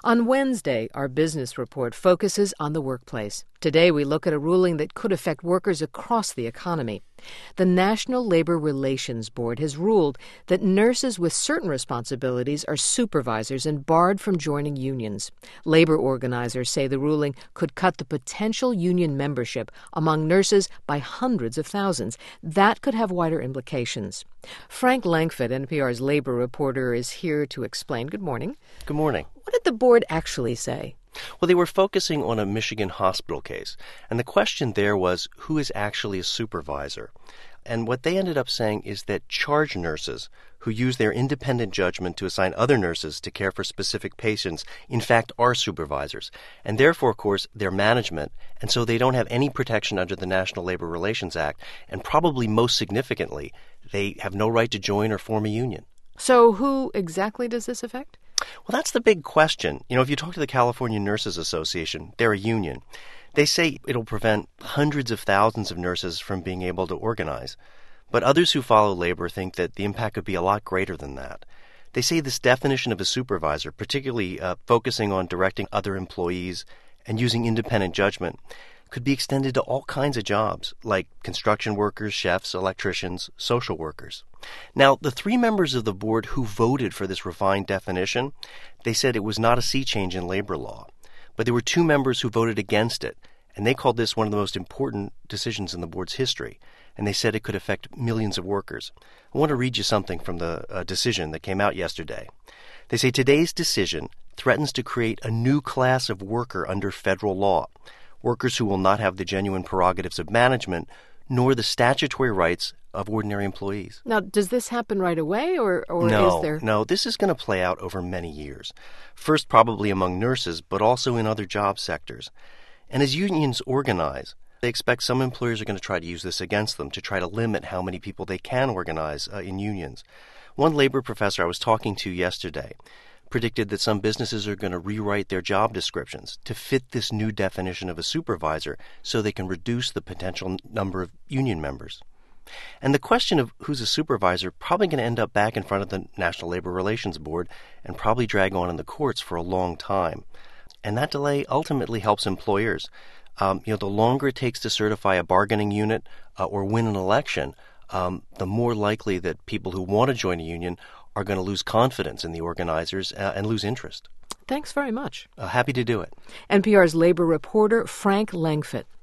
On Wednesday, our business report focuses on the workplace. Today, we look at a ruling that could affect workers across the economy. The National Labor Relations Board has ruled that nurses with certain responsibilities are supervisors and barred from joining unions. Labor organizers say the ruling could cut the potential union membership among nurses by hundreds of thousands. That could have wider implications. Frank Langfitt, NPR's labor reporter, is here to explain. Good morning. Good morning. What did the board actually say? Well, they were focusing on a Michigan hospital case, and the question there was who is actually a supervisor. And what they ended up saying is that charge nurses who use their independent judgment to assign other nurses to care for specific patients, in fact, are supervisors. And therefore, of course, they're management, and so they don't have any protection under the National Labor Relations Act. And probably most significantly, they have no right to join or form a union. So who exactly does this affect? Well, that's the big question. If you talk to the California Nurses Association, they're a union. They say it'll prevent hundreds of thousands of nurses from being able to organize. But others who follow labor think that the impact could be a lot greater than that. They say this definition of a supervisor, particularly focusing on directing other employees and using independent judgment, could be extended to all kinds of jobs, like construction workers, chefs, electricians, social workers. Now, the three members of the board who voted for this refined definition, they said it was not a sea change in labor law. But there were two members who voted against it, and they called this one of the most important decisions in the board's history. And they said it could affect millions of workers. I want to read you something from the decision that came out yesterday. They say today's decision threatens to create a new class of worker under federal law. Workers who will not have the genuine prerogatives of management, nor the statutory rights of ordinary employees. Now, does this happen right away, or No, is there... No, this is going to play out over many years. First, probably among nurses, but also in other job sectors. And as unions organize, they expect some employers are going to try to use this against them to try to limit how many people they can organize in unions. One labor professor I was talking to yesterday predicted that some businesses are going to rewrite their job descriptions to fit this new definition of a supervisor so they can reduce the potential number of union members. And the question of who's a supervisor probably going to end up back in front of the National Labor Relations Board and probably drag on in the courts for a long time. And that delay ultimately helps employers. The longer it takes to certify a bargaining unit or win an election, the more likely that people who want to join a union are going to lose confidence in the organizers and lose interest. Thanks very much. Happy to do it. NPR's labor reporter Frank Langfitt.